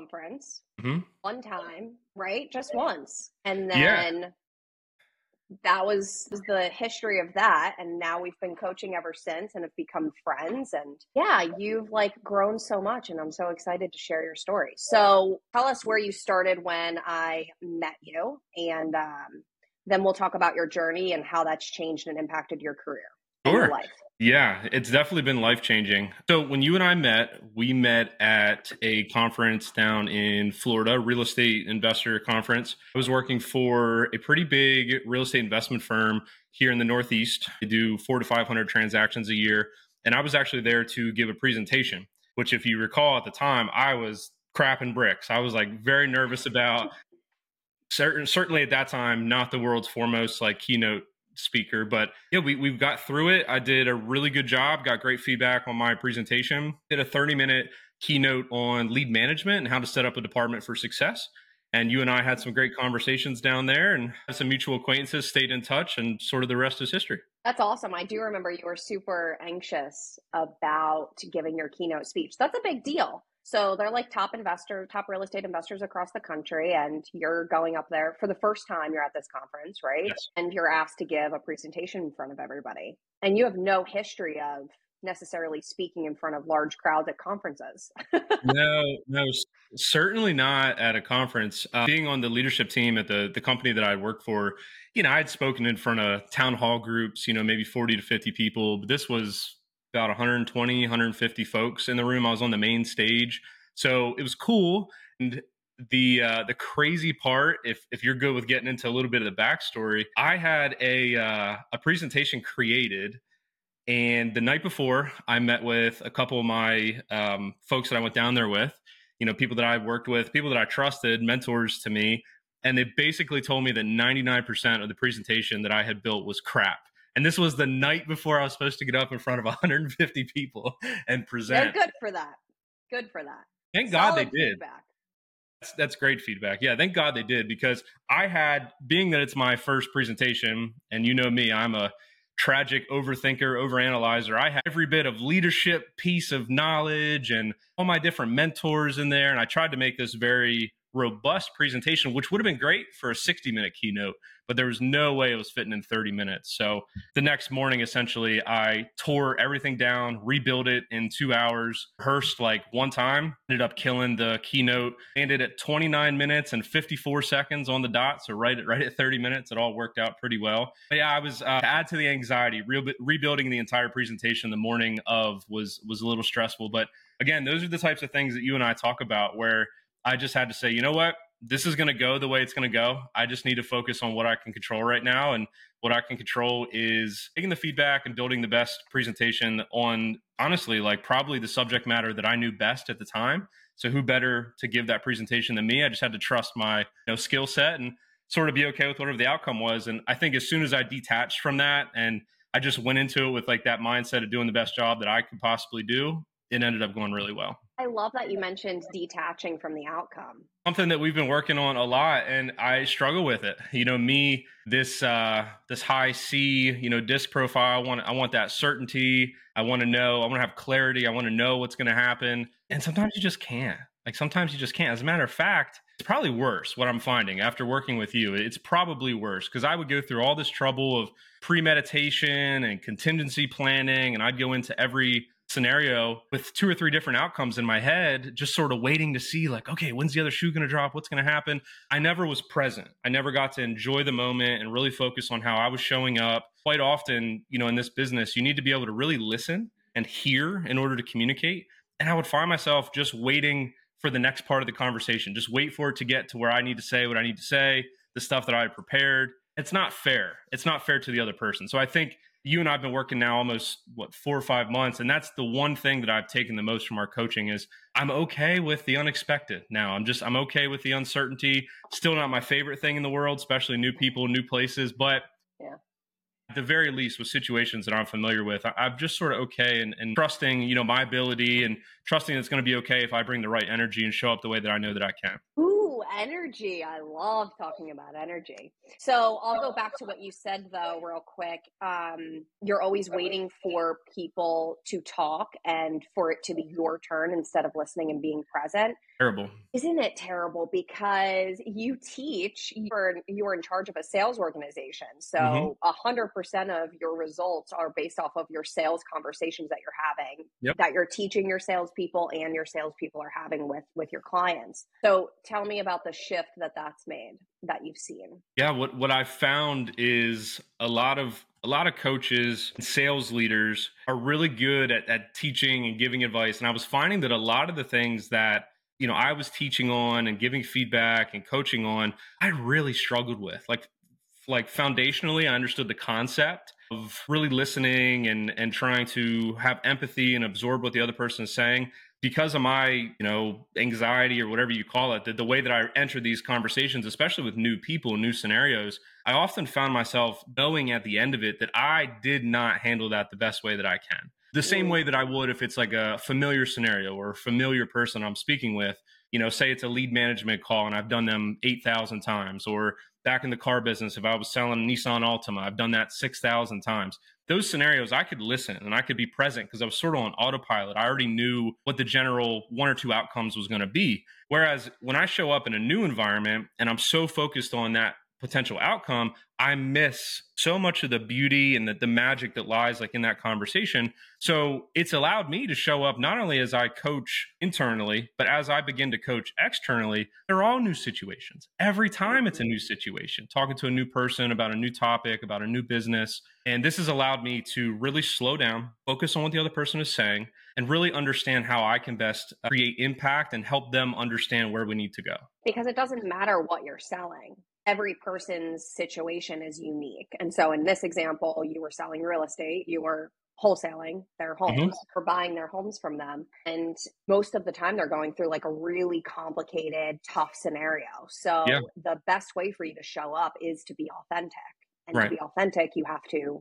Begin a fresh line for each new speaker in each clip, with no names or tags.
conference
Hmm.
one time, right? Just once. And
Yeah.
then that was the history of that. And now we've been coaching ever since and have become friends. And yeah, you've like grown so much. And I'm so excited to share your story. So tell us where you started when I met you. And then we'll talk about your journey and how that's changed and impacted your career and your
Sure.
life.
Yeah, it's definitely been life changing. So when you and I met, we met at a conference down in Florida, real estate investor conference. I was working for a pretty big real estate investment firm here in the Northeast. They do 400 to 500 transactions a year. And I was actually there to give a presentation, which if you recall at the time, I was crapping bricks. I was like very nervous about certainly at that time, not the world's foremost like keynote speaker, but yeah, we've got through it. I did a really good job, got great feedback on my presentation, did a 30-minute keynote on lead management and how to set up a department for success. And you and I had some great conversations down there and had some mutual acquaintances, stayed in touch, and sort of the rest is history.
That's awesome. I do remember you were super anxious about giving your keynote speech. That's a big deal. So they're like top real estate investors across the country, and you're going up there for the first time. You're at this conference, right?
Yes.
And you're asked to give a presentation in front of everybody. And you have no history of necessarily speaking in front of large crowds at conferences.
No, certainly not at a conference. Being on the leadership team at the company that I work for, I'd spoken in front of town hall groups, maybe 40 to 50 people, but this was about 120, 150 folks in the room. I was on the main stage, so it was cool. And the crazy part, if you're good with getting into a little bit of the backstory, I had a presentation created, and the night before, I met with a couple of my folks that I went down there with, people that I worked with, people that I trusted, mentors to me. And they basically told me that 99% of the presentation that I had built was crap. And this was the night before I was supposed to get up in front of 150 people and
They're
present.
good for that. Good for that.
Thank God they
Solid
did.
feedback.
That's great feedback. Yeah, thank God they did, because being that it's my first presentation, and you know me, I'm a tragic overthinker, overanalyzer. I had every bit of leadership piece of knowledge and all my different mentors in there. And I tried to make this very robust presentation, which would have been great for a 60-minute keynote, but there was no way it was fitting in 30 minutes. So the next morning, essentially, I tore everything down, rebuilt it in 2 hours, rehearsed like one time, ended up killing the keynote, ended at 29 minutes and 54 seconds on the dot. So right at 30 minutes, it all worked out pretty well. But yeah, I was to add to the anxiety, rebuilding the entire presentation the morning of was a little stressful. But again, those are the types of things that you and I talk about, where I just had to say, you know what? This is going to go the way it's going to go. I just need to focus on what I can control right now. And what I can control is taking the feedback and building the best presentation on, honestly, like probably the subject matter that I knew best at the time. So who better to give that presentation than me? I just had to trust my skill set and sort of be okay with whatever the outcome was. And I think as soon as I detached from that and I just went into it with like that mindset of doing the best job that I could possibly do, it ended up going really well.
I love that you mentioned detaching from the outcome.
Something that we've been working on a lot, and I struggle with it. This high C, disc profile. I want that certainty. I want to know. I want to have clarity. I want to know what's going to happen. And sometimes you just can't. Like sometimes you just can't. As a matter of fact, it's probably worse. What I'm finding after working with you, it's probably worse, because I would go through all this trouble of premeditation and contingency planning, and I'd go into every scenario with 2 or 3 different outcomes in my head, just sort of waiting to see like, okay, when's the other shoe going to drop? What's going to happen? I never was present. I never got to enjoy the moment and really focus on how I was showing up. Quite often, in this business, you need to be able to really listen and hear in order to communicate. And I would find myself just waiting for the next part of the conversation, just wait for it to get to where I need to say what I need to say, the stuff that I had prepared. It's not fair. It's not fair to the other person. So I think you and I have been working now almost 4 or 5 months. And that's the one thing that I've taken the most from our coaching is I'm okay with the unexpected now. I'm okay with the uncertainty. Still not my favorite thing in the world, especially new people, new places. But
yeah,
at the very least, with situations that I'm familiar with, I'm just sort of okay and trusting, my ability, and trusting it's going to be okay if I bring the right energy and show up the way that I know that I can.
Ooh, energy. I love talking about energy. So I'll go back to what you said though, real quick. You're always waiting for people to talk and for it to be your turn instead of listening and being present.
Terrible.
Isn't it terrible? Because you teach, you're in charge of a sales organization.
Hmm.
So 100% of your results are based off of your sales conversations that you're having,
Yep.
that you're teaching your salespeople and your salespeople are having with your clients. So tell me about the shift that's made that you've seen.
Yeah, what I've found is a lot of coaches and sales leaders are really good at teaching and giving advice. And I was finding that a lot of the things that I was teaching on and giving feedback and coaching on, I really struggled with. Like foundationally, I understood the concept of really listening and trying to have empathy and absorb what the other person is saying. Because of my anxiety or whatever you call it, the way that I enter these conversations, especially with new people, new scenarios, I often found myself knowing at the end of it that I did not handle that the best way that I can. The same
Mm.
way that I would if it's like a familiar scenario or a familiar person I'm speaking with. Say it's a lead management call and I've done them 8,000 times, or back in the car business, if I was selling a Nissan Altima, I've done that 6,000 times. Those scenarios, I could listen and I could be present because I was sort of on autopilot. I already knew what the general one or two outcomes was going to be. Whereas when I show up in a new environment and I'm so focused on that potential outcome, I miss so much of the beauty and the magic that lies like in that conversation. So it's allowed me to show up not only as I coach internally, but as I begin to coach externally. They're all new situations. Every time it's a new situation, talking to a new person about a new topic, about a new business. And this has allowed me to really slow down, focus on what the other person is saying, and really understand how I can best create impact and help them understand where we need to go.
Because it doesn't matter what you're selling. Every person's situation is unique. And so in this example, you were selling real estate, you were wholesaling their
Hmm.
homes or buying their homes from them. And most of the time they're going through like a really complicated, tough scenario.
Yeah.
So the best way for you to show up is to be authentic. And to
Right.
be authentic, you have to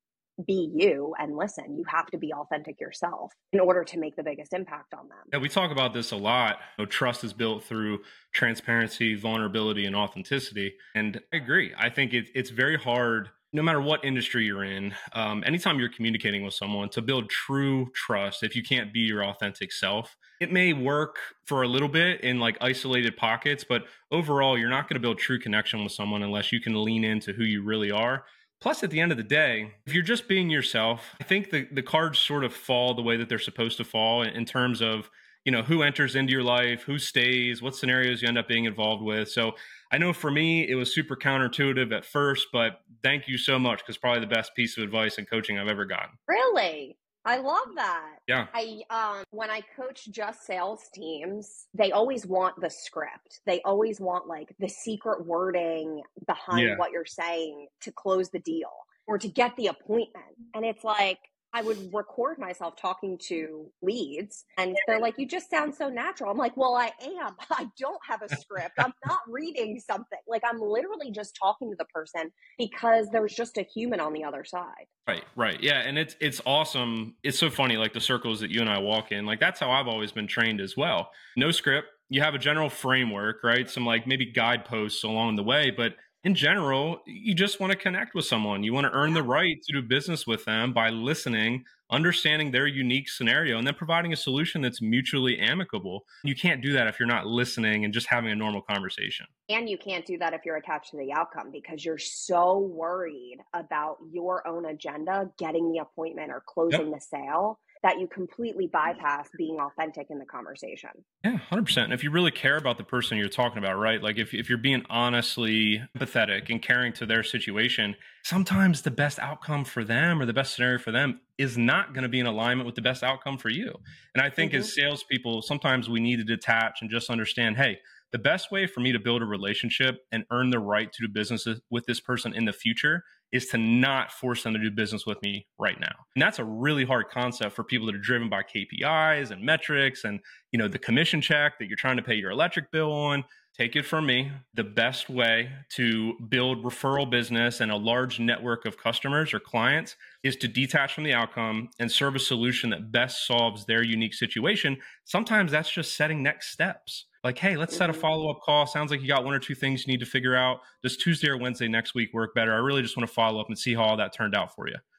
be you and listen. You have to be authentic yourself in order to make the biggest impact on them.
Yeah, we talk about this a lot. Trust is built through transparency, vulnerability, and authenticity. And I agree. I think it's very hard, no matter what industry you're in, anytime you're communicating with someone, to build true trust if you can't be your authentic self. It may work for a little bit in like isolated pockets, but overall, you're not going to build true connection with someone unless you can lean into who you really are. Plus, at the end of the day, if you're just being yourself, I think the cards sort of fall the way that they're supposed to fall in terms of, who enters into your life, who stays, what scenarios you end up being involved with. So I know for me, it was super counterintuitive at first, but thank you so much because probably the best piece of advice and coaching I've ever gotten.
Really? I love that.
Yeah.
When I coach just sales teams, they always want the script. They always want like the secret wording behind
Yeah.
what you're saying to close the deal or to get the appointment. And it's like I would record myself talking to leads and they're like, you just sound so natural. I'm like, well, I am. I don't have a script. I'm not reading something. Like I'm literally just talking to the person because there's just a human on the other side.
Right, right. Yeah, and it's awesome. It's so funny like the circles that you and I walk in. Like that's how I've always been trained as well. No script. You have a general framework, right? Some like maybe guideposts along the way, but in general, you just want to connect with someone. You want to earn the right to do business with them by listening, understanding their unique scenario, and then providing a solution that's mutually amicable. You can't do that if you're not listening and just having a normal conversation.
And you can't do that if you're attached to the outcome because you're so worried about your own agenda, getting the appointment or
Yep.
closing the sale that you completely bypass being authentic in the conversation.
Yeah, 100%. And if you really care about the person you're talking about, right? Like if you're being honestly empathetic and caring to their situation, sometimes the best outcome for them or the best scenario for them is not going to be in alignment with the best outcome for you. And I think
Hmm.
as salespeople, sometimes we need to detach and just understand, hey, the best way for me to build a relationship and earn the right to do business with this person in the future is to not force them to do business with me right now. And that's a really hard concept for people that are driven by KPIs and metrics and the commission check that you're trying to pay your electric bill on. Take it from me. The best way to build referral business and a large network of customers or clients is to detach from the outcome and serve a solution that best solves their unique situation. Sometimes that's just setting next steps. Like, hey, let's set a
Hmm.
follow up call. Sounds like you got one or two things you need to figure out. Does Tuesday or Wednesday next week work better? I really just want to follow up and see how all that turned out for you.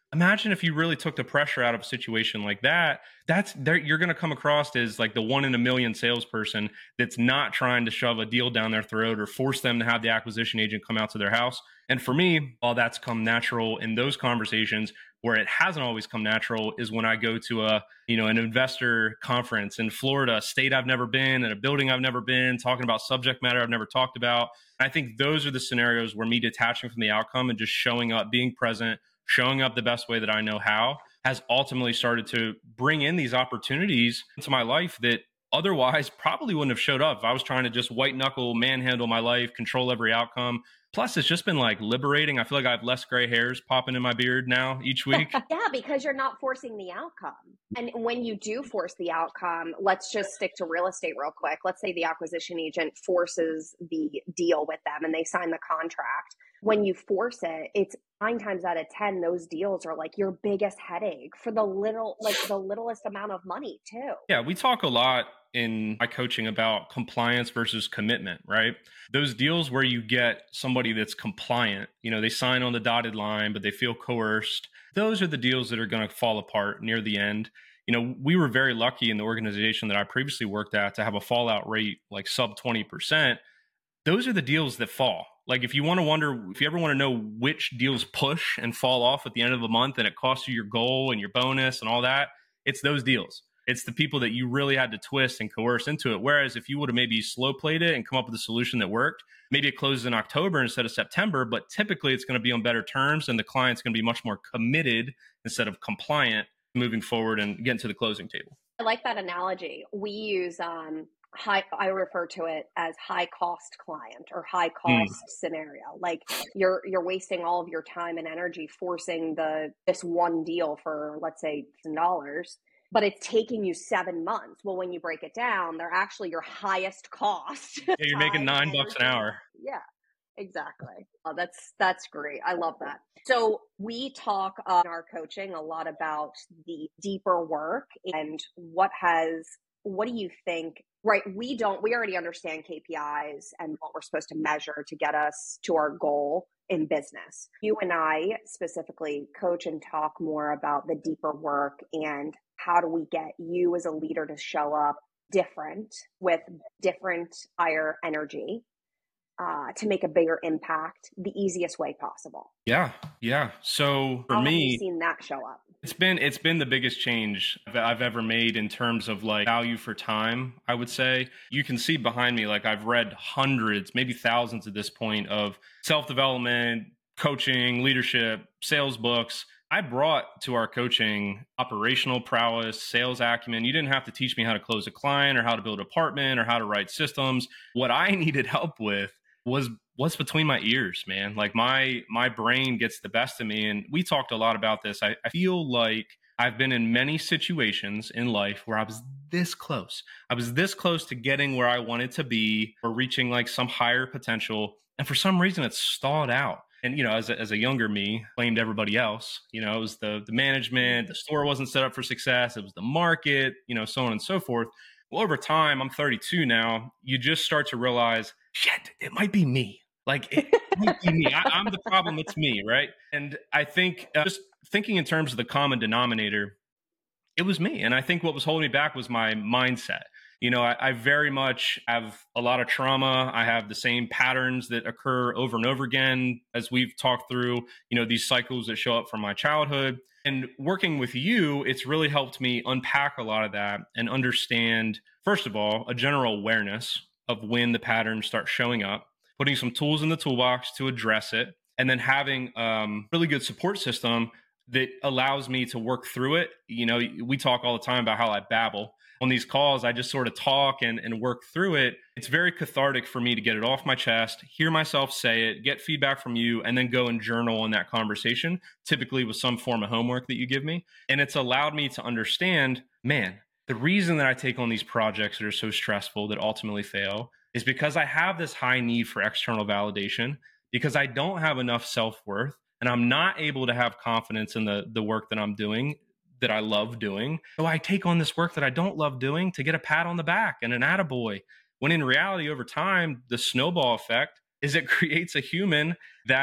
Imagine if you really took the pressure out of a situation like that. That's there. You're going to come across as like the one in a million salesperson that's not trying to shove a deal down their throat or force them to have the acquisition agent come out to their house. And for me, while that's come natural in those conversations, where it hasn't always come natural is when I go to an investor conference in Florida, a state I've never been, in a building I've never been, talking about subject matter I've never talked about. I think those are the scenarios where me detaching from the outcome and just showing up, being present, showing up the best way that I know how, has ultimately started to bring in these opportunities into my life that otherwise probably wouldn't have showed up if I was trying to just white knuckle, manhandle my life, control every outcome. Plus, it's just been like liberating. I feel like I have less gray hairs popping in my beard now each week.
Yeah, because you're not forcing the outcome. And when you do force the outcome, let's just stick to real estate real quick. Let's say the acquisition agent forces the deal with them and they sign the contract. When you force it, it's 9 times out of 10, those deals are like your biggest headache for the littlest amount of money too.
Yeah, we talk a lot in my coaching about compliance versus commitment, right? Those deals where you get somebody that's compliant, they sign on the dotted line, but they feel coerced. Those are the deals that are going to fall apart near the end. We were very lucky in the organization that I previously worked at to have a fallout rate like sub 20%. Those are the deals that fall. Like if you ever want to know which deals push and fall off at the end of the month and it costs you your goal and your bonus and all that, it's those deals. It's the people that you really had to twist and coerce into it. Whereas if you would have maybe slow played it and come up with a solution that worked, maybe it closes in October instead of September, but typically it's going to be on better terms and the client's going to be much more committed instead of compliant moving forward and getting to the closing table.
I like that analogy. We use I refer to it as high cost client or high cost scenario. Like you're wasting all of your time and energy forcing this one deal for, let's say, $1,000, but it's taking you 7 months. Well, when you break it down, they're actually your highest cost.
Yeah, you're making $9 an hour.
Yeah, exactly. Oh, that's great. I love that. So we talk in our coaching a lot about the deeper work and what do you think, right? We already understand KPIs and what we're supposed to measure to get us to our goal in business. You and I specifically coach and talk more about the deeper work and how do we get you as a leader to show up different with different higher energy to make a bigger impact the easiest way possible.
Yeah. So for
How
me,
have you seen that show up?
It's been the biggest change I've ever made in terms of like value for time, I would say. You can see behind me, like I've read hundreds, maybe thousands at this point of self-development, coaching, leadership, sales books. I brought to our coaching operational prowess, sales acumen. You didn't have to teach me how to close a client or how to build an apartment or how to write systems. What I needed help with was what's between my ears, man. Like my brain gets the best of me. And we talked a lot about this. I feel like I've been in many situations in life where I was this close. I was this close to getting where I wanted to be or reaching like some higher potential. And for some reason it stalled out. And, as a younger me, blamed everybody else. It was the management, the store wasn't set up for success. It was the market, so on and so forth. Well, over time, I'm 32 now. You just start to realize, shit, it might be me. Like, it might be me. I'm the problem. It's me, right? And I think just thinking in terms of the common denominator, it was me. And I think what was holding me back was my mindset. I very much have a lot of trauma. I have the same patterns that occur over and over again as we've talked through, these cycles that show up from my childhood. And working with you, it's really helped me unpack a lot of that and understand, first of all, a general awareness of when the patterns start showing up, putting some tools in the toolbox to address it, and then having really good support system that allows me to work through it. We talk all the time about how I babble. On these calls, I just sort of talk and work through it. It's very cathartic for me to get it off my chest, hear myself say it, get feedback from you, and then go and journal on that conversation, typically with some form of homework that you give me. And it's allowed me to understand, man, the reason that I take on these projects that are so stressful that ultimately fail is because I have this high need for external validation, because I don't have enough self-worth, and I'm not able to have confidence in the work that I'm doing, that I love doing. So I take on this work that I don't love doing to get a pat on the back and an attaboy. When in reality, over time, the snowball effect is it creates a human that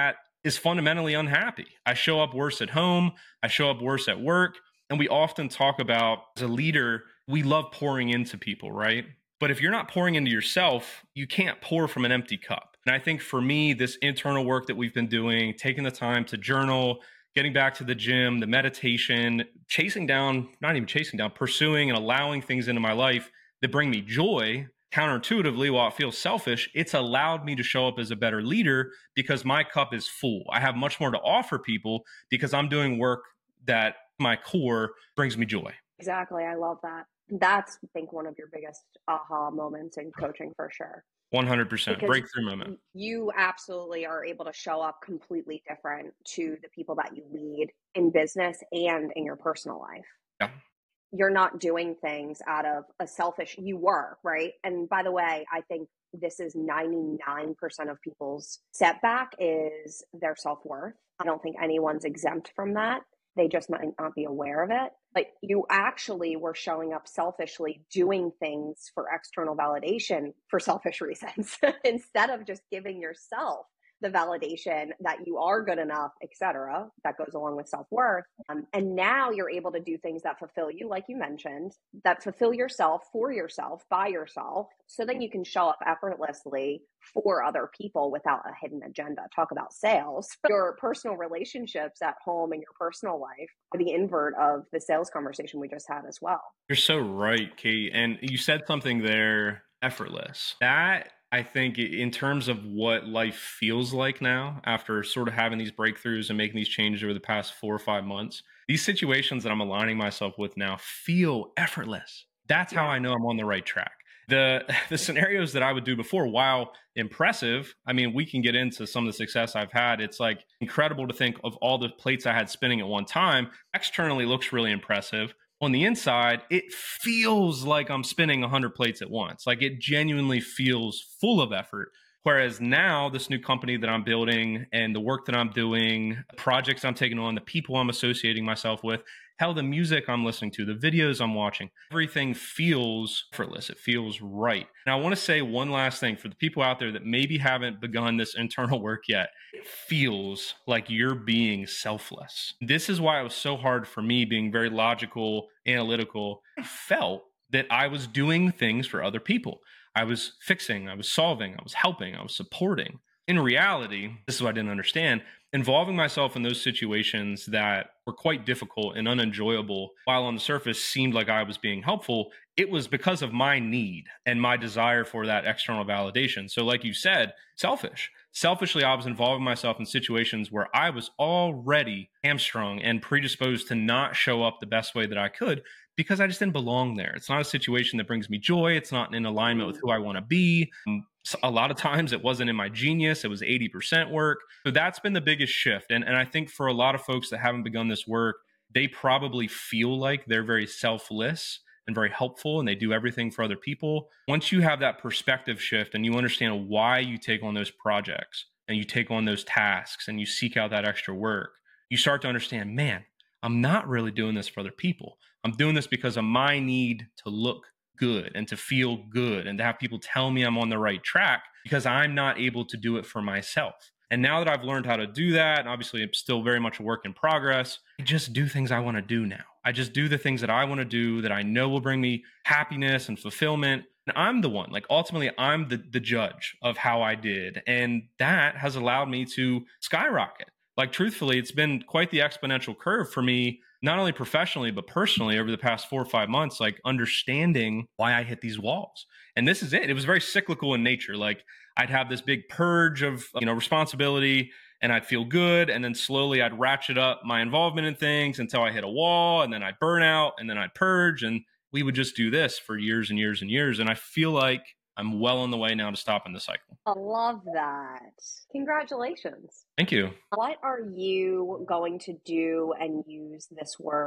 is fundamentally unhappy. I show up worse at home. I show up worse at work. And we often talk about, as a leader, we love pouring into people, right? But if you're not pouring into yourself, you can't pour from an empty cup. And I think for me, this internal work that we've been doing, taking the time to journal, getting back to the gym, the meditation, chasing down, not even chasing down, pursuing and allowing things into my life that bring me joy, counterintuitively, while it feels selfish, it's allowed me to show up as a better leader because my cup is full. I have much more to offer people because I'm doing work that my core brings me joy.
Exactly. I love that. That's, I think, one of your biggest aha moments in coaching for sure.
100% breakthrough moment.
You absolutely are able to show up completely different to the people that you lead in business and in your personal life.
Yeah.
You're not doing things out of a selfish, you were, right? And by the way, I think this is 99% of people's setback is their self-worth. I don't think anyone's exempt from that. They just might not be aware of it. But you actually were showing up selfishly, doing things for external validation for selfish reasons instead of just giving yourself the validation that you are good enough, etc. That goes along with self-worth. And now you're able to do things that fulfill you, like you mentioned, that fulfill yourself for yourself, by yourself, so that you can show up effortlessly for other people without a hidden agenda. Talk about sales. Your personal relationships at home and your personal life are the invert of the sales conversation we just had as well.
You're so right, Kate. And you said something there, effortless. That, I think, in terms of what life feels like now, after sort of having these breakthroughs and making these changes over the past 4 or 5 months, these situations that I'm aligning myself with now feel effortless. That's how I know I'm on the right track. The scenarios that I would do before, while impressive, I mean, we can get into some of the success I've had. It's like incredible to think of all the plates I had spinning at one time. Externally looks really impressive. On the inside, it feels like I'm spinning 100 plates at once. Like it genuinely feels full of effort. Whereas now, this new company that I'm building and the work that I'm doing, the projects I'm taking on, the people I'm associating myself with, hell, the music I'm listening to, the videos I'm watching, everything feels effortless. It feels right. And I want to say one last thing for the people out there that maybe haven't begun this internal work yet. It feels like you're being selfless. This is why it was so hard for me, being very logical, analytical. I felt that I was doing things for other people. I was fixing, I was solving, I was helping, I was supporting. In reality, this is what I didn't understand, involving myself in those situations that were quite difficult and unenjoyable, while on the surface seemed like I was being helpful, it was because of my need and my desire for that external validation. So like you said, selfish. Selfishly, I was involving myself in situations where I was already hamstrung and predisposed to not show up the best way that I could because I just didn't belong there. It's not a situation that brings me joy. It's not in alignment with who I want to be. A lot of times it wasn't in my genius. It was 80% work. So that's been the biggest shift. And I think for a lot of folks that haven't begun this work, they probably feel like they're very selfless and very helpful and they do everything for other people. Once you have that perspective shift and you understand why you take on those projects and you take on those tasks and you seek out that extra work, you start to understand, man, I'm not really doing this for other people. I'm doing this because of my need to look good and to feel good and to have people tell me I'm on the right track because I'm not able to do it for myself. And now that I've learned how to do that, and obviously it's still very much a work in progress, I just do things I want to do now. I just do the things that I want to do that I know will bring me happiness and fulfillment. And I'm the one, like ultimately I'm the judge of how I did. And that has allowed me to skyrocket. Like truthfully, it's been quite the exponential curve for me, not only professionally, but personally over the past 4 or 5 months, like understanding why I hit these walls. And this is it. It was very cyclical in nature. Like I'd have this big purge of, responsibility and I'd feel good. And then slowly I'd ratchet up my involvement in things until I hit a wall and then I'd burn out and then I'd purge. And we would just do this for years and years and years. And I feel like I'm well on the way now to stopping the cycle.
I love that. Congratulations.
Thank you.
What are you going to do and use this work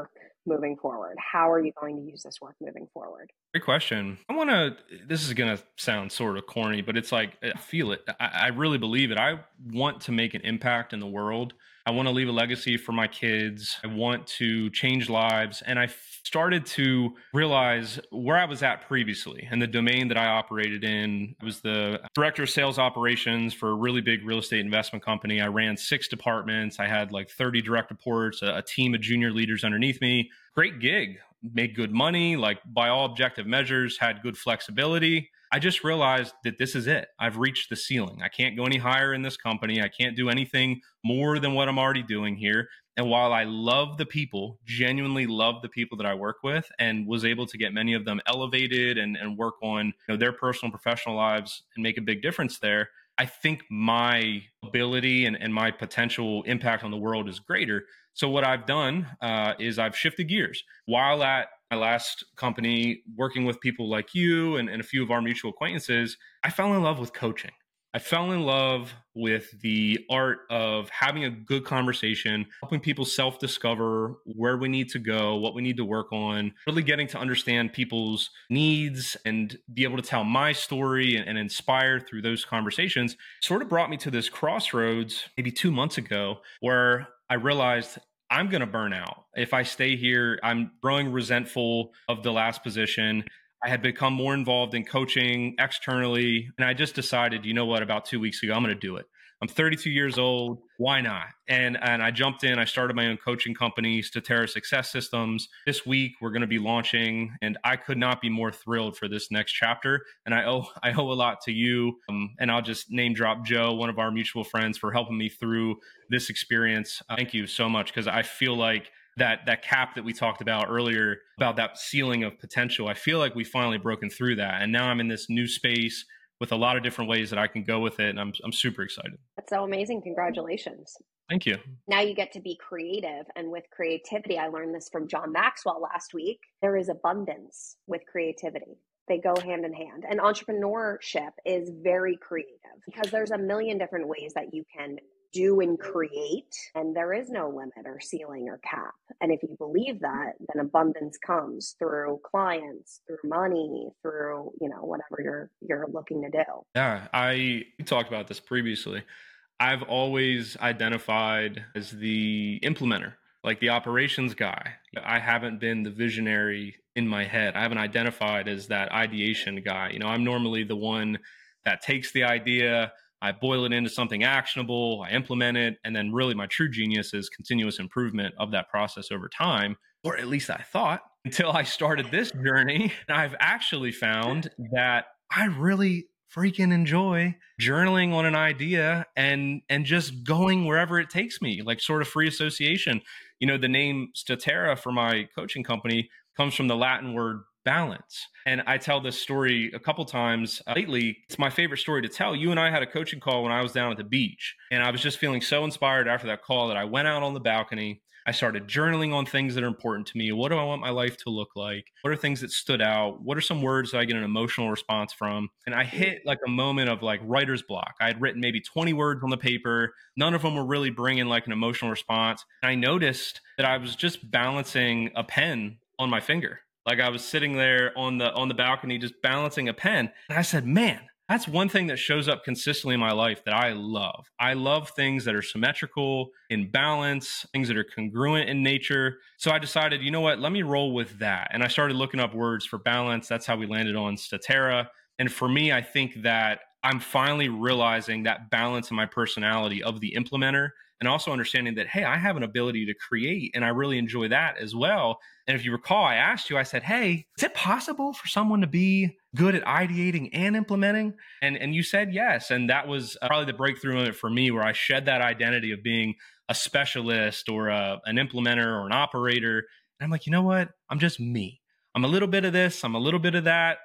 moving forward? How are you going to use this work moving forward?
Great question. This is going to sound sort of corny, but it's like, I feel it. I really believe it. I want to make an impact in the world. I want to leave a legacy for my kids. I want to change lives. And I started to realize where I was at previously and the domain that I operated in. I was the director of sales operations for a really big real estate investment company. I ran 6 departments. I had like 30 direct reports, a team of junior leaders underneath me. Great gig. Made good money, like by all objective measures, had good flexibility. I just realized that this is it. I've reached the ceiling. I can't go any higher in this company. I can't do anything more than what I'm already doing here. And while I love the people, genuinely love the people that I work with, and was able to get many of them elevated and work on their personal and professional lives and make a big difference there, I think my ability and my potential impact on the world is greater. So what I've done is I've shifted gears. While at my last company, working with people like you and a few of our mutual acquaintances, I fell in love with coaching. I fell in love with the art of having a good conversation, helping people self-discover where we need to go, what we need to work on, really getting to understand people's needs and be able to tell my story and inspire through those conversations. Sort of brought me to this crossroads maybe 2 months ago where I realized I'm going to burn out. If I stay here, I'm growing resentful of the last position. I had become more involved in coaching externally. And I just decided, you know what, about 2 weeks ago, I'm going to do it. I'm 32 years old. Why not? And I jumped in. I started my own coaching company, Statera Success Systems. This week, we're going to be launching, and I could not be more thrilled for this next chapter. And I owe a lot to you. And I'll just name drop Joe, one of our mutual friends, for helping me through this experience. Thank you so much, because I feel like that cap that we talked about earlier, about that ceiling of potential, I feel like we've finally broken through that. And now I'm in this new space with a lot of different ways that I can go with it. And I'm super excited.
That's so amazing. Congratulations.
Thank you.
Now you get to be creative. And with creativity, I learned this from John Maxwell last week. There is abundance with creativity. They go hand in hand. And entrepreneurship is very creative because there's a million different ways that you can do and create, and there is no limit or ceiling or cap. And if you believe that, then abundance comes through clients, through money, through whatever you're looking to do.
Yeah, we talked about this previously. I've always identified as the implementer, like the operations guy. I haven't been the visionary in my head. I haven't identified as that ideation guy. I'm normally the one that takes the idea, I boil it into something actionable, I implement it, and then really my true genius is continuous improvement of that process over time, or at least I thought, until I started this journey. And I've actually found that I really freaking enjoy journaling on an idea and just going wherever it takes me, like sort of free association. The name Statera for my coaching company comes from the Latin word balance. And I tell this story a couple times lately. It's my favorite story to tell. You and I had a coaching call when I was down at the beach, and I was just feeling so inspired after that call that I went out on the balcony. I started journaling on things that are important to me. What do I want my life to look like? What are things that stood out? What are some words that I get an emotional response from? And I hit like a moment of like writer's block. I had written maybe 20 words on the paper. None of them were really bringing like an emotional response. And I noticed that I was just balancing a pen on my finger. Like I was sitting there on the balcony, just balancing a pen. And I said, man, that's one thing that shows up consistently in my life that I love. I love things that are symmetrical, in balance, things that are congruent in nature. So I decided, you know what, let me roll with that. And I started looking up words for balance. That's how we landed on Statera. And for me, I think that I'm finally realizing that balance in my personality of the implementer, and also understanding that, hey, I have an ability to create, and I really enjoy that as well. And if you recall, I asked you, I said, hey, is it possible for someone to be good at ideating and implementing? And you said yes. And that was probably the breakthrough in it for me, where I shed that identity of being a specialist or an implementer or an operator. And I'm like, you know what? I'm just me. I'm a little bit of this. I'm a little bit of that.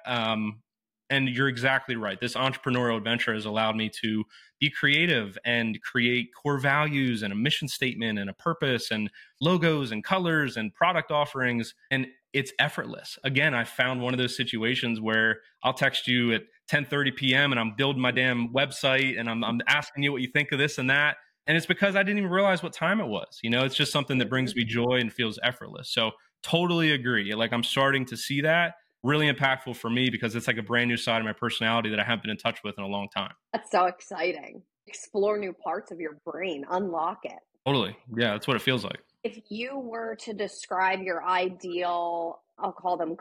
And you're exactly right. This entrepreneurial adventure has allowed me to be creative and create core values and a mission statement and a purpose and logos and colors and product offerings. And it's effortless. Again, I found one of those situations where I'll text you at 10:30 p.m. and I'm building my damn website and I'm asking you what you think of this and that. And it's because I didn't even realize what time it was. It's just something that brings me joy and feels effortless. So Totally agree. Like I'm starting to see that really impactful for me because it's like a brand new side of my personality that I haven't been in touch with in a long time.
That's so exciting. Explore new parts of your brain, unlock it.
Totally. Yeah, that's what it feels like.
If you were to describe your ideal, I'll call them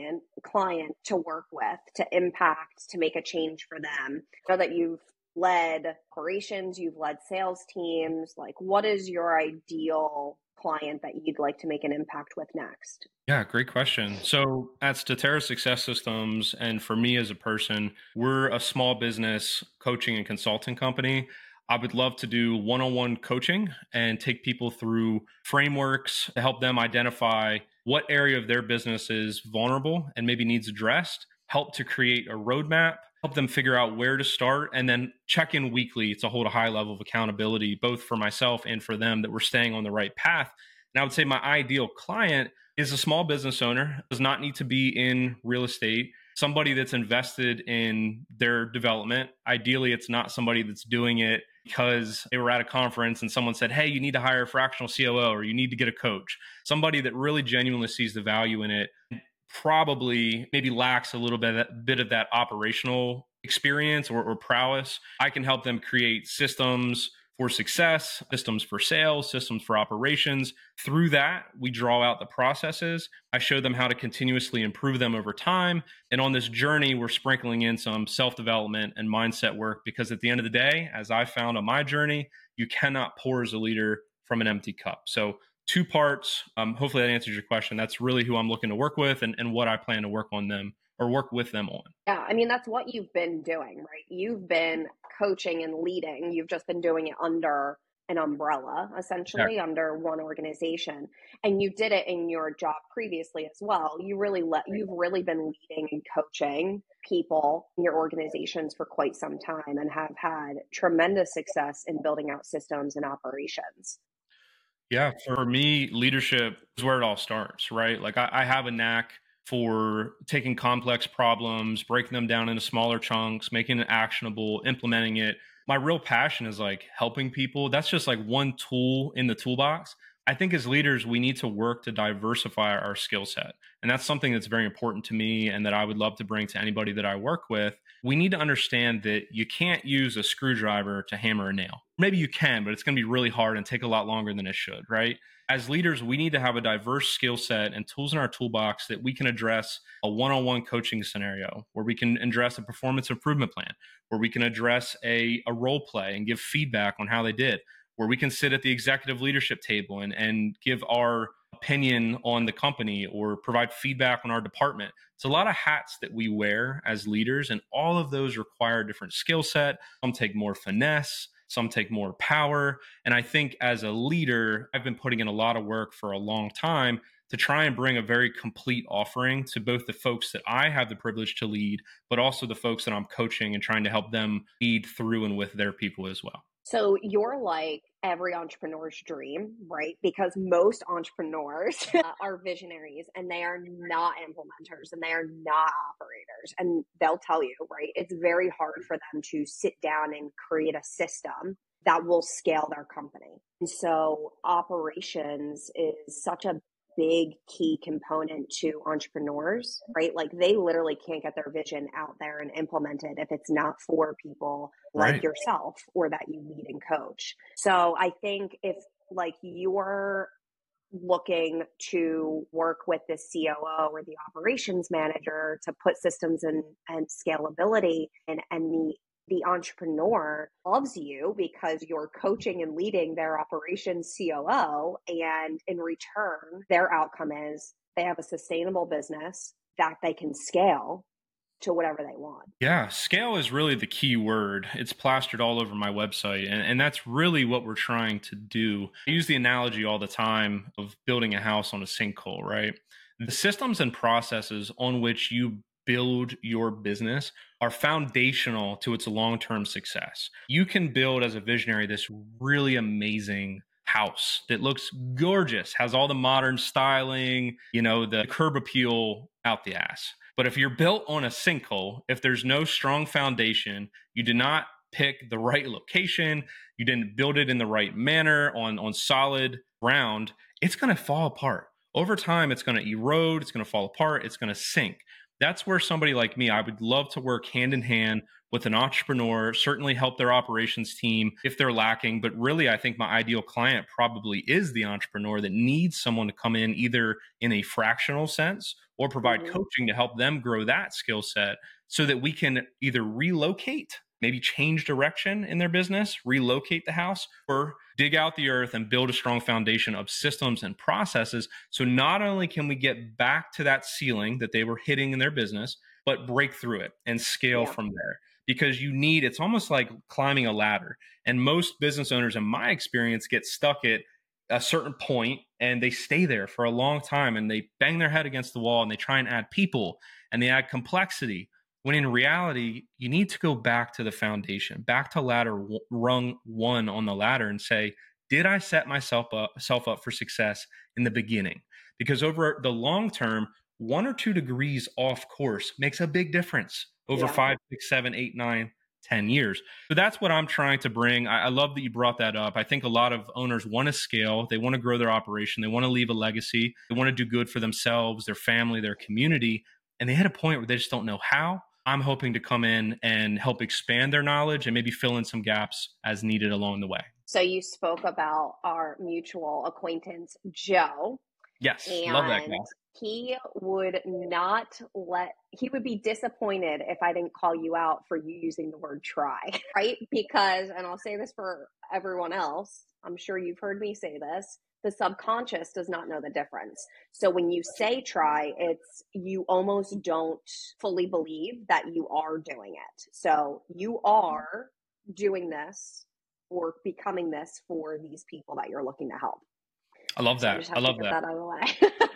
client to work with, to impact, to make a change for them, so that you've led operations, you've led sales teams, like what is your ideal client that you'd like to make an impact with next?
Yeah, great question. So at Statera Success Systems, and for me as a person, we're a small business coaching and consulting company. I would love to do one-on-one coaching and take people through frameworks to help them identify what area of their business is vulnerable and maybe needs addressed, help to create a roadmap, help them figure out where to start, and then check in weekly to hold a high level of accountability, both for myself and for them, that we're staying on the right path. And I would say my ideal client is a small business owner, does not need to be in real estate, somebody that's invested in their development. Ideally, it's not somebody that's doing it because they were at a conference and someone said, hey, you need to hire a fractional COO or you need to get a coach. Somebody that really genuinely sees the value in it, probably maybe lacks a little bit of that operational experience or prowess. I can help them create systems for success, systems for sales, systems for operations. Through that, we draw out the processes. I show them how to continuously improve them over time. And on this journey, we're sprinkling in some self-development and mindset work because at the end of the day, as I found on my journey, you cannot pour as a leader from an empty cup. So two parts. Hopefully that answers your question. That's really who I'm looking to work with and what I plan to work on them or work with them on.
Yeah, I mean, that's what you've been doing, right? You've been coaching and leading. You've just been doing it under an umbrella, essentially, under one organization. And you did it in your job previously as well. You've really been leading and coaching people in your organizations for quite some time and have had tremendous success in building out systems and operations.
Yeah, for me, leadership is where it all starts, right? Like I have a knack for taking complex problems, breaking them down into smaller chunks, making it actionable, implementing it. My real passion is like helping people. That's just like one tool in the toolbox. I think as leaders, we need to work to diversify our skill set. And that's something that's very important to me and that I would love to bring to anybody that I work with. We need to understand that you can't use a screwdriver to hammer a nail. Maybe you can, but it's going to be really hard and take a lot longer than it should, right? As leaders, we need to have a diverse skill set and tools in our toolbox that we can address a one-on-one coaching scenario, where we can address a performance improvement plan, where we can address a role play and give feedback on how they did, where we can sit at the executive leadership table and give our opinion on the company or provide feedback on our department. It's a lot of hats that we wear as leaders, and all of those require a different skill set. Some take more finesse, some take more power. And I think as a leader, I've been putting in a lot of work for a long time to try and bring a very complete offering to both the folks that I have the privilege to lead, but also the folks that I'm coaching and trying to help them lead through and with their people as well.
So you're like every entrepreneur's dream, right? Because most entrepreneurs are visionaries and they are not implementers and they are not operators. And they'll tell you, right? It's very hard for them to sit down and create a system that will scale their company. And so operations is such a big key component to entrepreneurs, right? Like they literally can't get their vision out there and implement it if it's not for people like yourself or that you lead and coach. So I think if like you're looking to work with the COO or the operations manager to put systems and scalability and the entrepreneur loves you because you're coaching and leading their operations COO. And in return, their outcome is they have a sustainable business that they can scale to whatever they want.
Yeah, scale is really the key word. It's plastered all over my website. And that's really what we're trying to do. I use the analogy all the time of building a house on a sinkhole, right? The systems and processes on which you build your business are foundational to its long-term success. You can build as a visionary this really amazing house that looks gorgeous, has all the modern styling, the curb appeal out the ass. But if you're built on a sinkhole, if there's no strong foundation, you did not pick the right location, you didn't build it in the right manner on solid ground, it's going to fall apart. over time, it's going to erode, it's going to fall apart, it's going to sink. That's where somebody like me, I would love to work hand in hand with an entrepreneur, certainly help their operations team if they're lacking. But really, I think my ideal client probably is the entrepreneur that needs someone to come in either in a fractional sense or provide coaching to help them grow that skill set so that we can either relocate, maybe change direction in their business, relocate the house, or dig out the earth and build a strong foundation of systems and processes. So not only can we get back to that ceiling that they were hitting in their business, but break through it and scale from there. Because it's almost like climbing a ladder. And most business owners, in my experience, get stuck at a certain point and they stay there for a long time and they bang their head against the wall and they try and add people and they add complexity. When in reality, you need to go back to the foundation, back to rung one on the ladder and say, did I set myself up for success in the beginning? Because over the long term, 1 or 2 degrees off course makes a big difference over 5, 6, 7, 8, 9, 10 years. So that's what I'm trying to bring. I love that you brought that up. I think a lot of owners want to scale. They want to grow their operation. They want to leave a legacy. They want to do good for themselves, their family, their community. And they hit a point where they just don't know how. I'm hoping to come in and help expand their knowledge and maybe fill in some gaps as needed along the way.
So you spoke about our mutual acquaintance, Joe.
Yes, love that guy.
He would be disappointed if I didn't call you out for you using the word try, right? Because, and I'll say this for everyone else, I'm sure you've heard me say this, the subconscious does not know the difference. So when you say try, you almost don't fully believe that you are doing it. So you are doing this or becoming this for these people that you're looking to help.
I love that.
So I love that. Out of the way.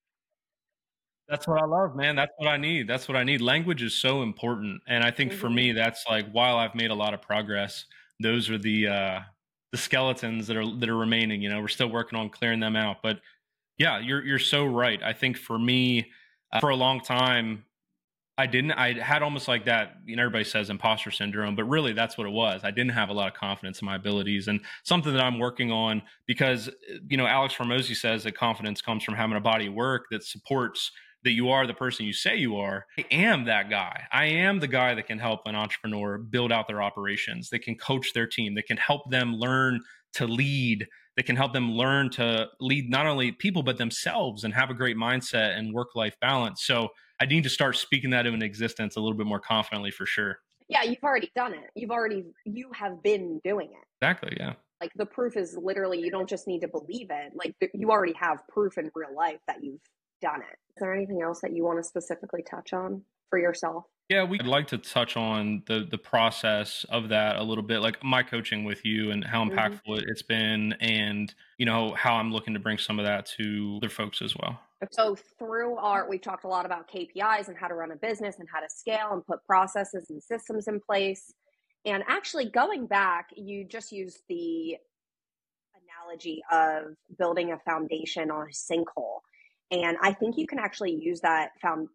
That's what I love, man. That's what I need. Language is so important. And I think for me, that's like, while I've made a lot of progress, those are the skeletons that are remaining. We're still working on clearing them out. But yeah, you're so right. I think for me, for a long time, I had almost like that, everybody says imposter syndrome, but really that's what it was. I didn't have a lot of confidence in my abilities, and something that I'm working on, because, Alex Hormozi says that confidence comes from having a body of work that supports that you are the person you say you are. I am that guy. I am the guy that can help an entrepreneur build out their operations, that can coach their team, that can help them learn to lead, that can help them learn to lead not only people, but themselves, and have a great mindset and work-life balance. So I need to start speaking that into existence a little bit more confidently, for sure.
Yeah, you've already done it. You have been doing it.
Exactly, yeah.
Like, the proof is literally, you don't just need to believe it. Like, you already have proof in real life that you've done it. Is there anything else that you want to specifically touch on for yourself?
Yeah, we'd like to touch on the process of that a little bit, like my coaching with you and how impactful it's been, and how I'm looking to bring some of that to other folks as well.
So we've talked a lot about KPIs and how to run a business and how to scale and put processes and systems in place. And actually, going back, you just used the analogy of building a foundation on a sinkhole. And I think you can actually use that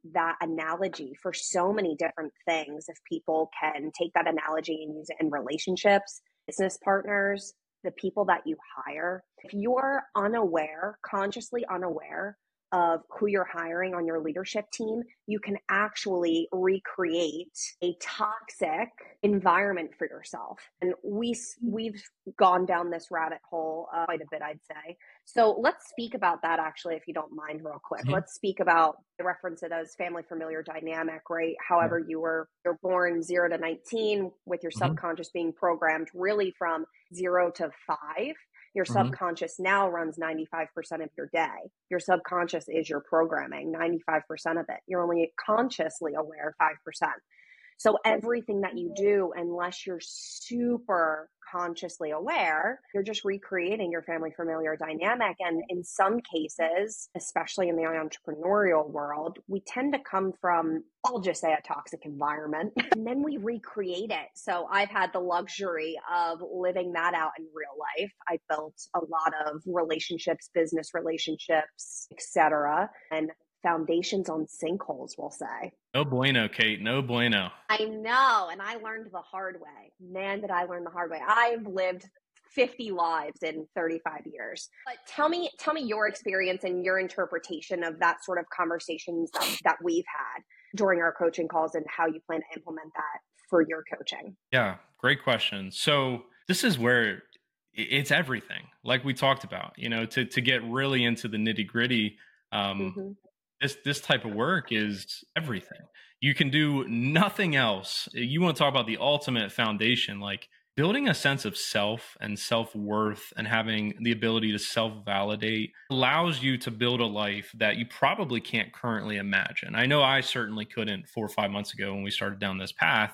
analogy for so many different things. If people can take that analogy and use it in relationships, business partners, the people that you hire. If you're consciously unaware of who you're hiring on your leadership team, you can actually recreate a toxic environment for yourself. And we've gone down this rabbit hole quite a bit, I'd say. So let's speak about that, actually, if you don't mind, real quick. Let's speak about, I reference it as family familiar dynamic, right? However, you're born 0 to 19 with your subconscious being programmed really from 0 to 5. Your subconscious now runs 95% of your day. Your subconscious is your programming, 95% of it. You're only consciously aware 5%. So everything that you do, unless you're super consciously aware, you're just recreating your family familiar dynamic. And in some cases, especially in the entrepreneurial world, we tend to come from, I'll just say, a toxic environment, and then we recreate it. So I've had the luxury of living that out in real life. I built a lot of relationships, business relationships, etc., and foundations on sinkholes, we'll say.
No bueno, Kate. No bueno.
I know. And I learned the hard way. Man, did I learn the hard way. I've lived 50 lives in 35 years. But tell me your experience and your interpretation of that sort of conversations that we've had during our coaching calls and how you plan to implement that for your coaching.
Yeah, great question. So this is where it's everything, like we talked about, to get really into the nitty gritty. Um,
Mm-hmm.
this type of work is everything. You can do nothing else. You want to talk about the ultimate foundation, like building a sense of self and self-worth and having the ability to self-validate allows you to build a life that you probably can't currently imagine. I know I certainly couldn't 4 or 5 months ago when we started down this path.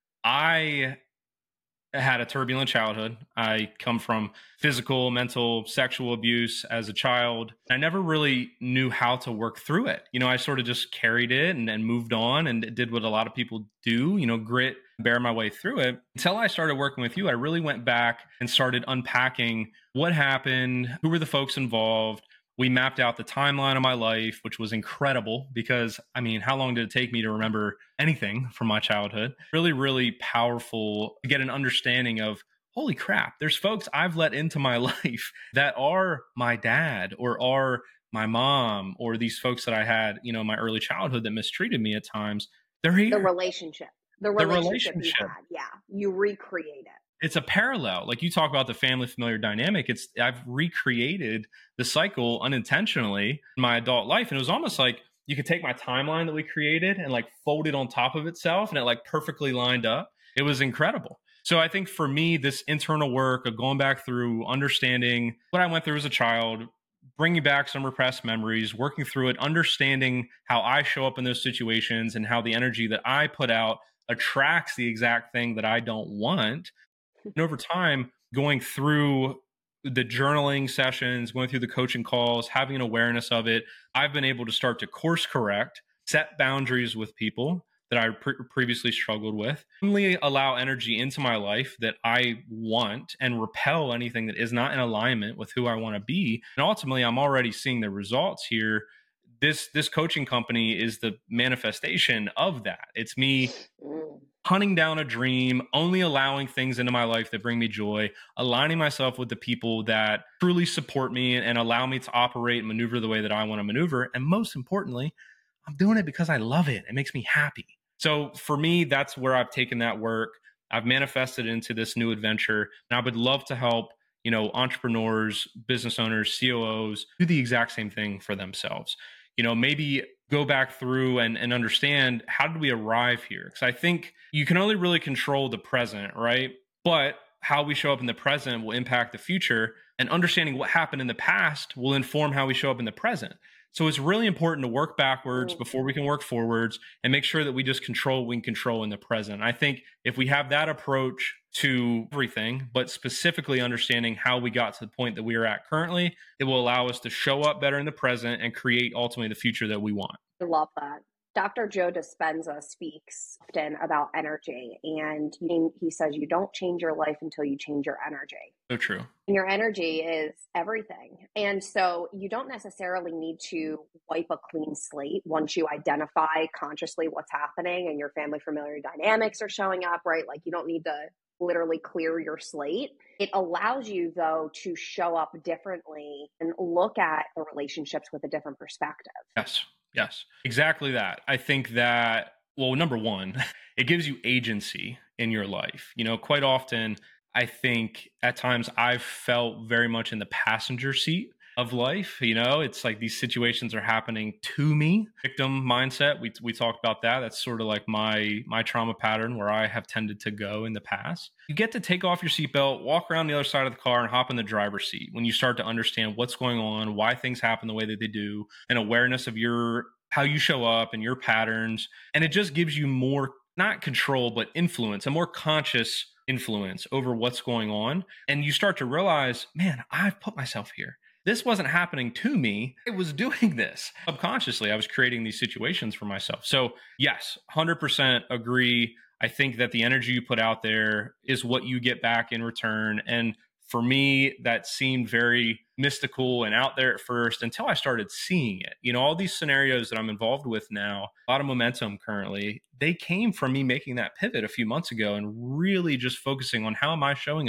I had a turbulent childhood. I come from physical, mental, sexual abuse as a child. I never really knew how to work through it. I sort of just carried it and moved on and did what a lot of people do, grit, bear my way through it. Until I started working with you, I really went back and started unpacking what happened, who were the folks involved. We mapped out the timeline of my life, which was incredible because, how long did it take me to remember anything from my childhood? Really, really powerful to get an understanding of, holy crap, there's folks I've let into my life that are my dad or are my mom or these folks that I had, in my early childhood that mistreated me at times. They're here.
The relationship you had. Yeah. You recreate it.
It's a parallel. Like you talk about the family familiar dynamic. I've recreated the cycle unintentionally in my adult life. And it was almost like you could take my timeline that we created and like fold it on top of itself and it like perfectly lined up. It was incredible. So I think for me, this internal work of going back through understanding what I went through as a child, bringing back some repressed memories, working through it, understanding how I show up in those situations and how the energy that I put out attracts the exact thing that I don't want. And over time, going through the journaling sessions, going through the coaching calls, having an awareness of it, I've been able to start to course correct, set boundaries with people that I previously struggled with, only allow energy into my life that I want and repel anything that is not in alignment with who I want to be. And ultimately, I'm already seeing the results here. This coaching company is the manifestation of that. It's me hunting down a dream, only allowing things into my life that bring me joy, aligning myself with the people that truly support me and allow me to operate and maneuver the way that I want to maneuver. And most importantly, I'm doing it because I love it. It makes me happy. So for me, that's where I've taken that work. I've manifested into this new adventure. And I would love to help, entrepreneurs, business owners, COOs do the exact same thing for themselves. Maybe go back through and understand, how did we arrive here? Because I think you can only really control the present, right? But how we show up in the present will impact the future, and understanding what happened in the past will inform how we show up in the present. So it's really important to work backwards before we can work forwards and make sure that we just control what we can control in the present. I think if we have that approach to everything, but specifically understanding how we got to the point that we are at currently, it will allow us to show up better in the present and create ultimately the future that we want.
I love that. Dr. Joe Dispenza speaks often about energy, and he says you don't change your life until you change your energy.
So true.
And your energy is everything. And so you don't necessarily need to wipe a clean slate once you identify consciously what's happening and your family familiar dynamics are showing up, right? Like you don't need to literally clear your slate. It allows you, though, to show up differently and look at the relationships with a different perspective.
Yes, exactly that. I think that, well, number one, it gives you agency in your life. Quite often, I think at times I've felt very much in the passenger seat of life. It's like these situations are happening to me. Victim mindset. We talked about that. That's sort of like my trauma pattern where I have tended to go in the past. You get to take off your seatbelt, walk around the other side of the car and hop in the driver's seat when you start to understand what's going on, why things happen the way that they do, and awareness of how you show up and your patterns. And it just gives you more, not control, but influence, a more conscious influence over what's going on. And you start to realize, man, I've put myself here. This wasn't happening to me. I was doing this subconsciously. I was creating these situations for myself. So yes, 100% agree. I think that the energy you put out there is what you get back in return. And for me, that seemed very mystical and out there at first until I started seeing it. All these scenarios that I'm involved with now, a lot of momentum currently, they came from me making that pivot a few months ago and really just focusing on how am I showing up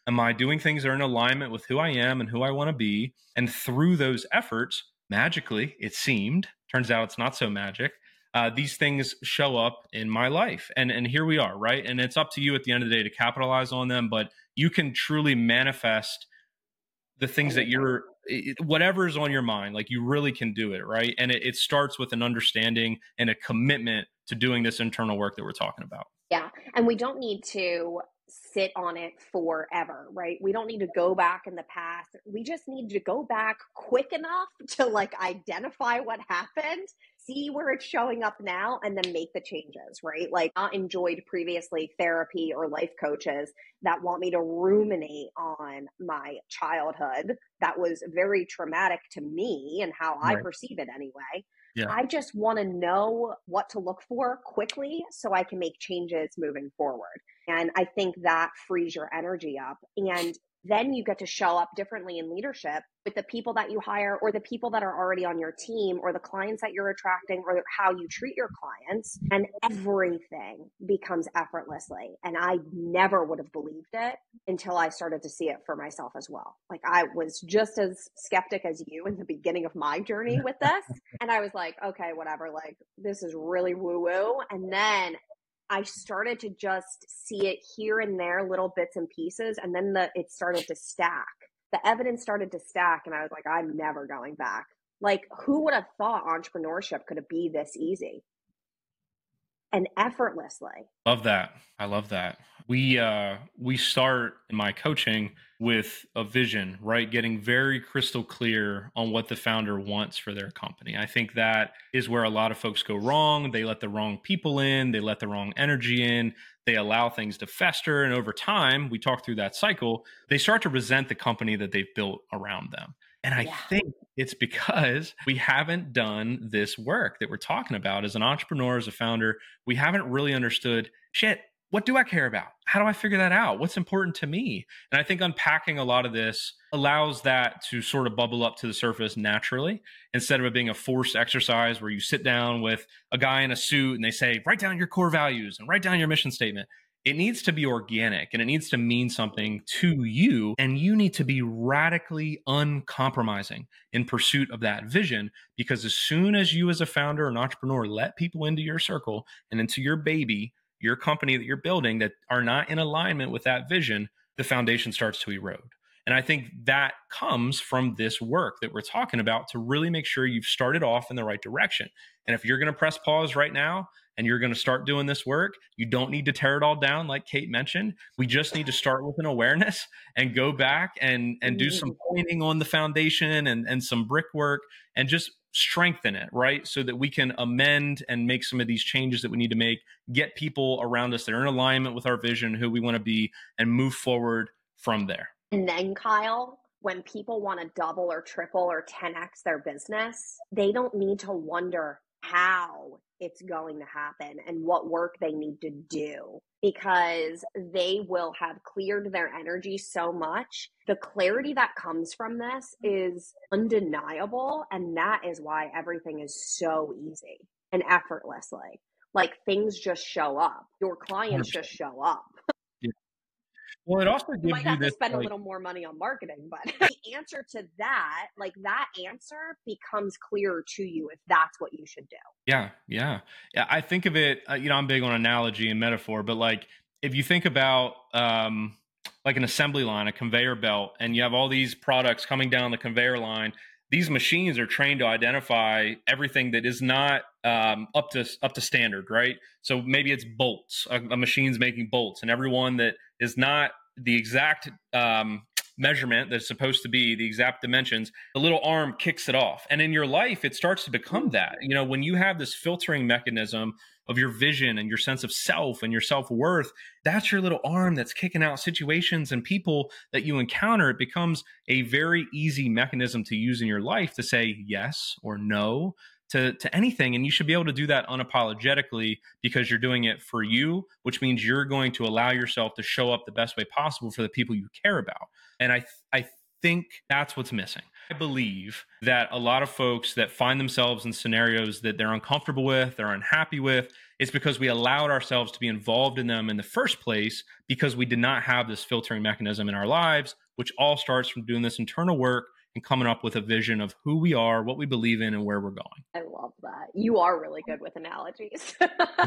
Am I doing things that are in alignment with who I am and who I want to be? And through those efforts, magically, it seemed, turns out it's not so magic. These things show up in my life. And here we are, right? And it's up to you at the end of the day to capitalize on them, but you can truly manifest the things that whatever's on your mind, like you really can do it, right? And it starts with an understanding and a commitment to doing this internal work that we're talking about.
Yeah. And we don't need to sit on it forever, right? We don't need to go back in the past. We just need to go back quick enough to like identify what happened, see where it's showing up now, and then make the changes, right? Like, I enjoyed previously therapy or life coaches that want me to ruminate on my childhood that was very traumatic to me and how I perceive it anyway.
Yeah.
I just want to know what to look for quickly so I can make changes moving forward. And I think that frees your energy up. And then you get to show up differently in leadership with the people that you hire or the people that are already on your team or the clients that you're attracting or how you treat your clients. And everything becomes effortlessly. And I never would have believed it until I started to see it for myself as well. Like, I was just as skeptic as you in the beginning of my journey with this. And I was like, okay, whatever, like, this is really woo woo. And then I started to just see it here and there, little bits and pieces. And then it started to stack. The evidence started to stack. And I was like, I'm never going back. Like, who would have thought entrepreneurship could be this easy and effortlessly?
Love that. I love that. We start in my coaching with a vision, right? Getting very crystal clear on what the founder wants for their company. I think that is where a lot of folks go wrong. They let the wrong people in, they let the wrong energy in, they allow things to fester. And over time, we talk through that cycle, they start to resent the company that they've built around them. And I think it's because we haven't done this work that we're talking about as an entrepreneur, as a founder. We haven't really understood, shit, what do I care about? How do I figure that out? What's important to me? And I think unpacking a lot of this allows that to sort of bubble up to the surface naturally, instead of it being a forced exercise where you sit down with a guy in a suit and they say, write down your core values and write down your mission statement. It needs to be organic and it needs to mean something to you. And you need to be radically uncompromising in pursuit of that vision. Because as soon as you as a founder and entrepreneur let people into your circle and into your baby, your company that you're building that are not in alignment with that vision, the foundation starts to erode. And I think that comes from this work that we're talking about to really make sure you've started off in the right direction. And if you're going to press pause right now and you're going to start doing this work, you don't need to tear it all down like Kate mentioned. We just need to start with an awareness and go back and do some pointing on the foundation and some brickwork and just strengthen it, right? So that we can amend and make some of these changes that we need to make, get people around us that are in alignment with our vision, who we want to be, and move forward from there.
And then, Kyle, when people want to double or triple or 10x their business, they don't need to wonder how it's going to happen and what work they need to do, because they will have cleared their energy so much. The clarity that comes from this is undeniable. And that is why everything is so easy and effortlessly. Like, things just show up. Your clients just show up.
Well, it also gives you
might have
this,
to spend a little more money on marketing, but the answer to that, like, that answer becomes clearer to you if that's what you should do.
Yeah. I think of it, I'm big on analogy and metaphor, but like, if you think about like an assembly line, a conveyor belt, and you have all these products coming down the conveyor line, these machines are trained to identify everything that is not up to standard, right? So maybe it's bolts. A machine's making bolts, and everyone that is not the exact measurement that's supposed to be, the exact dimensions, the little arm kicks it off. And in your life, it starts to become that. When you have this filtering mechanism of your vision and your sense of self and your self-worth, that's your little arm that's kicking out situations and people that you encounter. It becomes a very easy mechanism to use in your life to say yes or no to anything. And you should be able to do that unapologetically, because you're doing it for you, which means you're going to allow yourself to show up the best way possible for the people you care about. And I think that's what's missing. I believe that a lot of folks that find themselves in scenarios that they're uncomfortable with, they're unhappy with, it's because we allowed ourselves to be involved in them in the first place because we did not have this filtering mechanism in our lives, which all starts from doing this internal work and coming up with a vision of who we are, what we believe in, and where we're going.
I love that. You are really good with analogies.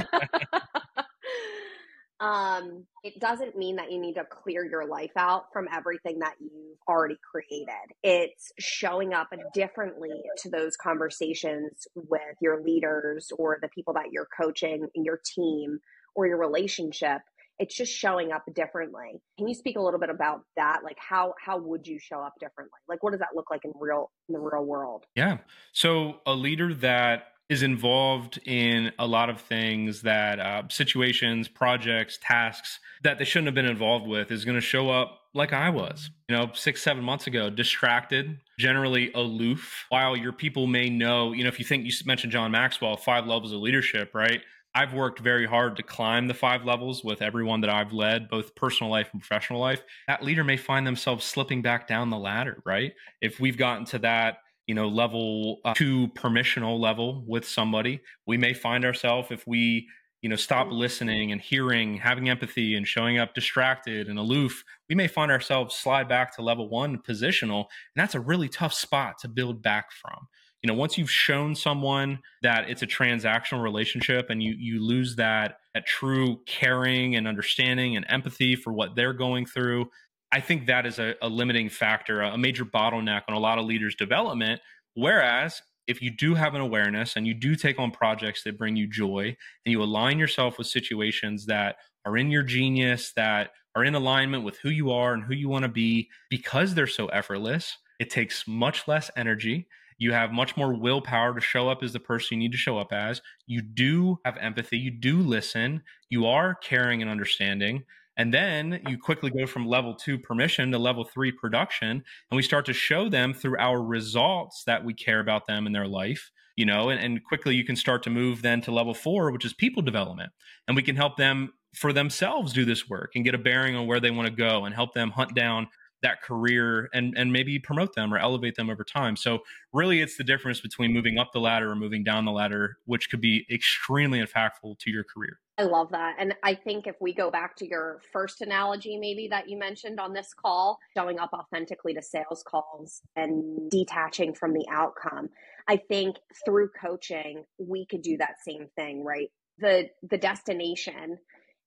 It doesn't mean that you need to clear your life out from everything that you've already created. It's showing up differently to those conversations with your leaders or the people that you're coaching in your team or your relationship. It's just showing up differently. Can you speak a little bit about that? Like how would you show up differently? Like what does that look like in the real world?
Yeah. So a leader that is involved in a lot of things that situations, projects, tasks that they shouldn't have been involved with is going to show up like I was, 6, 7 months ago, distracted, generally aloof, while your people may know, if you think you mentioned John Maxwell, 5 levels of leadership, right? I've worked very hard to climb the 5 levels with everyone that I've led, both personal life and professional life. That leader may find themselves slipping back down the ladder, right? If we've gotten to that level 2 permissional level with somebody, we may find ourselves, if we stop listening and hearing, having empathy and showing up distracted and aloof, we may find ourselves slide back to level 1 positional. And that's a really tough spot to build back from. Once you've shown someone that it's a transactional relationship and you lose that true caring and understanding and empathy for what they're going through, I think that is a limiting factor, a major bottleneck on a lot of leaders' development. Whereas if you do have an awareness and you do take on projects that bring you joy and you align yourself with situations that are in your genius, that are in alignment with who you are and who you want to be, because they're so effortless, it takes much less energy. You have much more willpower to show up as the person you need to show up as. You do have empathy. You do listen. You are caring and understanding. And then you quickly go from level 2 permission to level 3 production. And we start to show them through our results that we care about them in their life, and quickly you can start to move then to level 4, which is people development. And we can help them for themselves do this work and get a bearing on where they want to go and help them hunt down that career and maybe promote them or elevate them over time. So really it's the difference between moving up the ladder or moving down the ladder, which could be extremely impactful to your career.
I love that. And I think if we go back to your first analogy, maybe that you mentioned on this call, showing up authentically to sales calls and detaching from the outcome, I think through coaching, we could do that same thing, right? The destination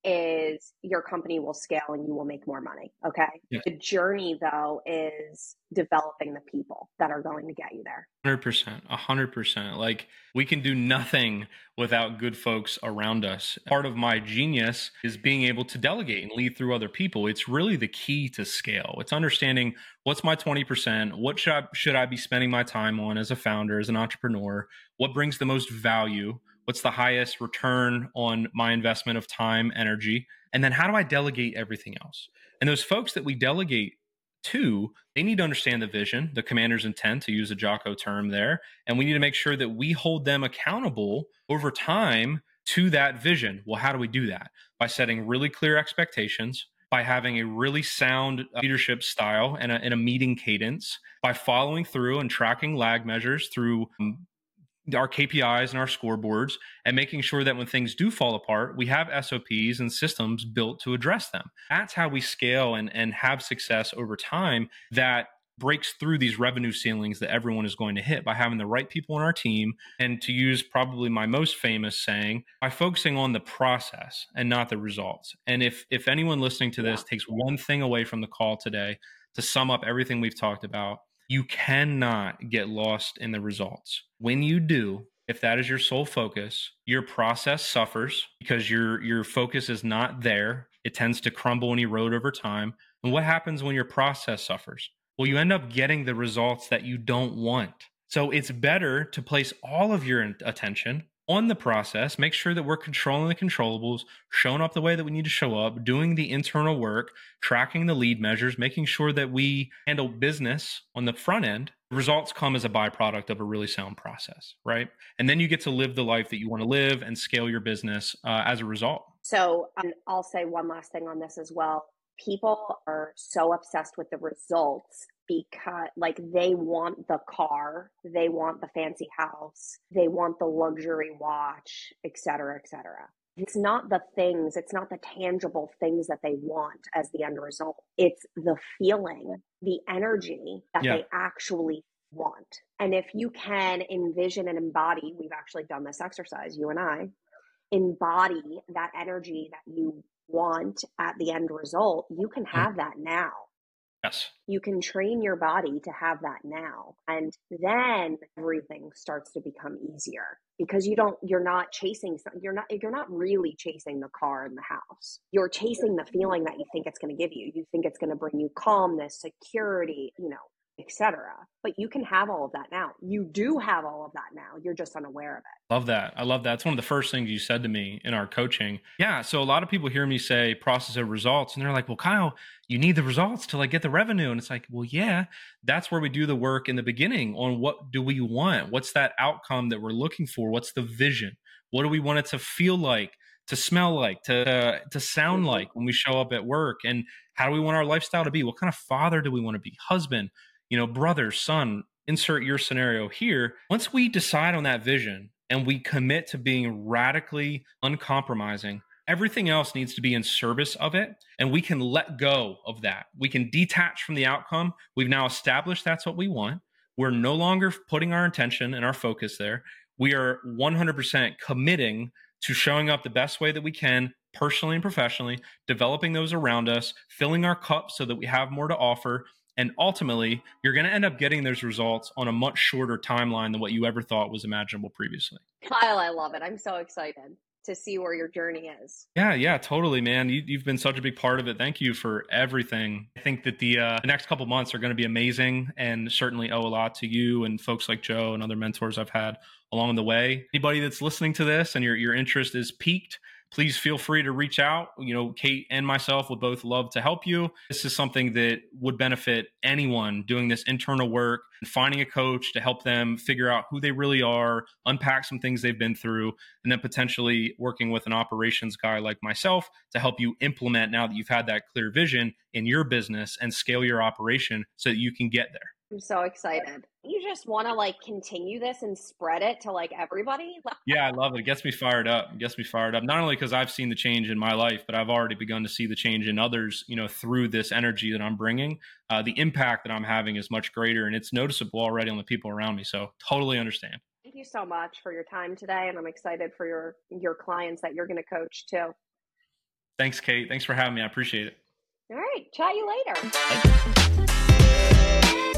is your company will scale and you will make more money. Okay.
Yes.
The journey though is developing the people that are going to get you there.
100%, 100%. Like we can do nothing without good folks around us. Part of my genius is being able to delegate and lead through other people. It's really the key to scale. It's understanding what's my 20%, what should I be spending my time on as a founder, as an entrepreneur, what brings the most value, what's the highest return on my investment of time, energy, and then how do I delegate everything else? And those folks that we delegate to, they need to understand the vision, the commander's intent, to use a Jocko term there. And we need to make sure that we hold them accountable over time to that vision. Well, how do we do that? By setting really clear expectations, by having a really sound leadership style and a meeting cadence, by following through and tracking lag measures through our KPIs and our scoreboards, and making sure that when things do fall apart, we have SOPs and systems built to address them. That's how we scale and have success over time that breaks through these revenue ceilings that everyone is going to hit by having the right people on our team. And to use probably my most famous saying, by focusing on the process and not the results. And if anyone listening to this takes one thing away from the call today to sum up everything we've talked about, you cannot get lost in the results. When you do, if that is your sole focus, your process suffers because your focus is not there. It tends to crumble and erode over time. And what happens when your process suffers? Well, you end up getting the results that you don't want. So it's better to place all of your attention on the process, make sure that we're controlling the controllables, showing up the way that we need to show up, doing the internal work, tracking the lead measures, making sure that we handle business on the front end. The results come as a byproduct of a really sound process, right? And then you get to live the life that you want to live and scale your business as a result.
So I'll say one last thing on this as well. People are so obsessed with the results because like they want the car, they want the fancy house, they want the luxury watch, et cetera, et cetera. It's not the things, it's not the tangible things that they want as the end result. It's the feeling, the energy that they actually want. And if you can envision and embody, we've actually done this exercise, you and I, embody that energy that you want at the end result, you can have that now.
Yes. You
can train your body to have that now. And then everything starts to become easier because you're not really chasing the car and the house. You're chasing the feeling that you think it's going to give you. You think it's going to bring you calmness, security, etc. But you can have all of that now. You do have all of that now. You're just unaware of it.
Love that. I love that. It's one of the first things you said to me in our coaching. Yeah. So a lot of people hear me say process of results and they're like, well, Kyle, you need the results to get the revenue. And it's like, well, yeah, that's where we do the work in the beginning on what do we want? What's that outcome that we're looking for? What's the vision? What do we want it to feel like, to smell like, to sound like when we show up at work? And how do we want our lifestyle to be? What kind of father do we want to be? Husband, brother, son, insert your scenario here. Once we decide on that vision and we commit to being radically uncompromising, everything else needs to be in service of it. And we can let go of that. We can detach from the outcome. We've now established that's what we want. We're no longer putting our intention and our focus there. We are 100% committing to showing up the best way that we can, personally and professionally, developing those around us, filling our cup so that we have more to offer. And ultimately, you're going to end up getting those results on a much shorter timeline than what you ever thought was imaginable previously.
Kyle, I love it. I'm so excited to see where your journey is.
Yeah, totally, man. You've been such a big part of it. Thank you for everything. I think that the next couple months are going to be amazing and certainly owe a lot to you and folks like Joe and other mentors I've had along the way. Anybody that's listening to this and your interest is piqued, please feel free to reach out. Kate and myself would both love to help you. This is something that would benefit anyone doing this internal work and finding a coach to help them figure out who they really are, unpack some things they've been through, and then potentially working with an operations guy like myself to help you implement now that you've had that clear vision in your business and scale your operation so that you can get there.
I'm so excited. You just want to continue this and spread it to everybody?
Yeah, I love it. It gets me fired up. Not only because I've seen the change in my life, but I've already begun to see the change in others, through this energy that I'm bringing. The impact that I'm having is much greater and it's noticeable already on the people around me. So totally understand.
Thank you so much for your time today. And I'm excited for your clients that you're going to coach too.
Thanks, Kate. Thanks for having me. I appreciate it.
All right. Chat you later.